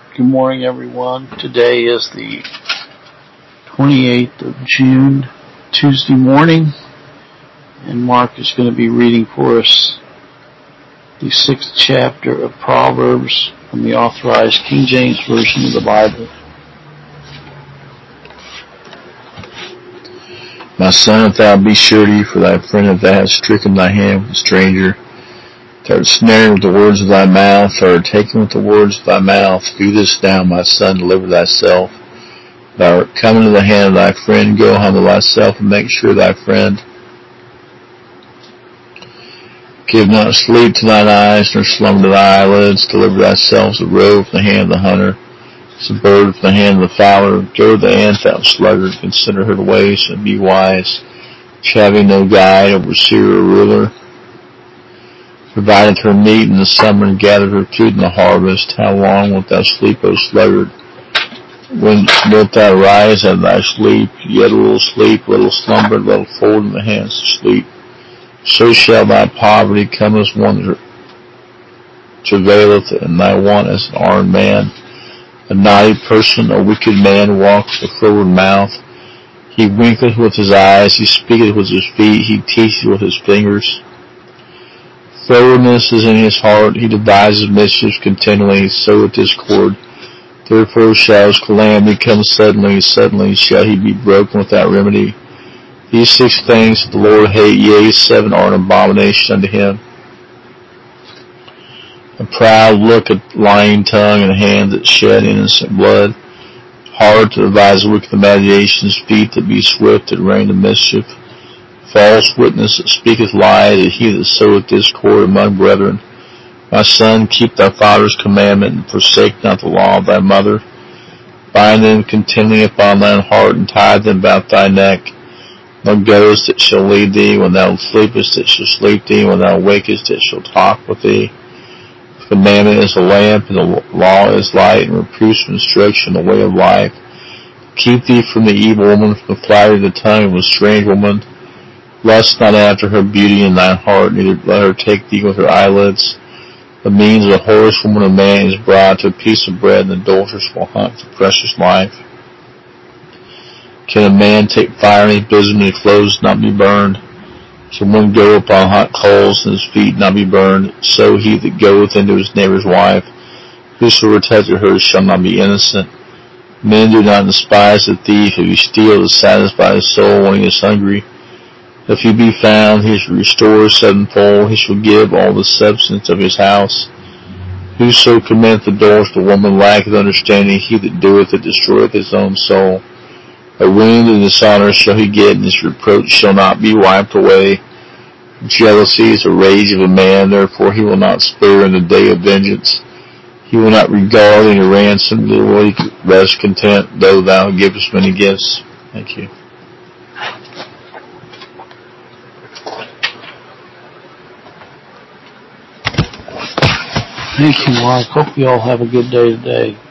Good morning, everyone. Today is the 28th of June, Tuesday morning, and Mark is going to be reading for us the 6th chapter of Proverbs from the Authorized King James Version of the Bible. My son, if thou be surety for thy friend, if thou hast stricken thy hand with a stranger, thou art snared with the words of thy mouth, thou art taken with the words of thy mouth. Do this now, my son, deliver thyself. Thou art come into the hand of thy friend, go humble thyself, and make sure thy friend. Give not sleep to thine eyes, nor slumber to thy eyelids. Deliver thyself as a roe from the hand of the hunter, as a bird from the hand of the fowler. Go to the ant, thou sluggard, consider her ways, and be wise. Having no guide, overseer, or ruler, provided her meat in the summer, and gathered her food in the harvest. How long wilt thou sleep, O sluggard? When wilt thou rise out of thy sleep? Yet a little sleep, a little slumber, a little fold in the hands to sleep. So shall thy poverty come as one that travaileth, and thy want as an armed man. A naughty person, a wicked man, walketh with a froward mouth. He winketh with his eyes, he speaketh with his feet, he teacheth with his fingers. Frowardness is in his heart, he devises mischief continually, he soweth discord. Therefore shall his calamity come suddenly, suddenly shall he be broken without remedy. These 6 things the Lord hate, yea, 7 are an abomination unto him: a proud look, a lying tongue, and a hand that shed innocent blood, heart that devise wicked imaginations, feet that be swift that rain to mischief, false witness that speaketh lies, and he that soweth discord among brethren. My son, keep thy father's commandment, and forsake not the law of thy mother. Bind them continually upon thine heart, and tie them about thy neck. Thou goest, it shall lead thee. When thou sleepest, it shall sleep thee. When thou wakest, it shall talk with thee. The commandment is a lamp, and the law is light, and reproof and instruction the way of life. Keep thee from the evil woman, from the flattery of the tongue of a strange woman. Lust not after her beauty in thine heart, neither let her take thee with her eyelids. The means of a whorish woman of man is brought to a piece of bread, and the adulteress will hunt for precious life. Can a man take fire in his bosom, and his clothes not be burned? Can one go upon hot coals, and his feet not be burned? So he that goeth into his neighbor's wife, whosoever toucheth her shall not be innocent. Men do not despise the thief if he steal to satisfy his soul when he is hungry. If he be found, he shall restore 7-fold, he shall give all the substance of his house. Whoso committeth adultery to woman lacketh understanding, he that doeth it destroyeth his own soul. A wound and dishonor shall he get, and his reproach shall not be wiped away. Jealousy is the rage of a man, therefore he will not spare in the day of vengeance. He will not regard any ransom, nor will he rest content, though thou givest many gifts. Thank you. Thank you, Mark. Hope you all have a good day today.